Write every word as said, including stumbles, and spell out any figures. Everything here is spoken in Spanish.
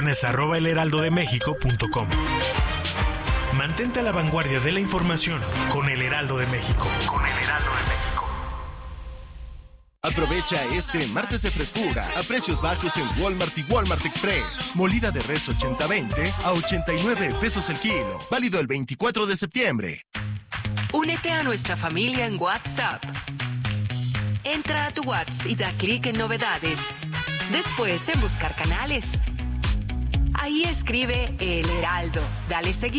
arroba elheraldodemexico.com. Mantente a la vanguardia de la información con El Heraldo de México. Con El Heraldo de México. Aprovecha este martes de frescura a precios bajos en Walmart y Walmart Express. Molida de res ochenta veinte a ochenta y nueve pesos el kilo. Válido el veinticuatro de septiembre. Únete a nuestra familia en WhatsApp. Entra a tu WhatsApp y da clic en novedades. Después en buscar canales. Ahí escribe El Heraldo. Dale seguir.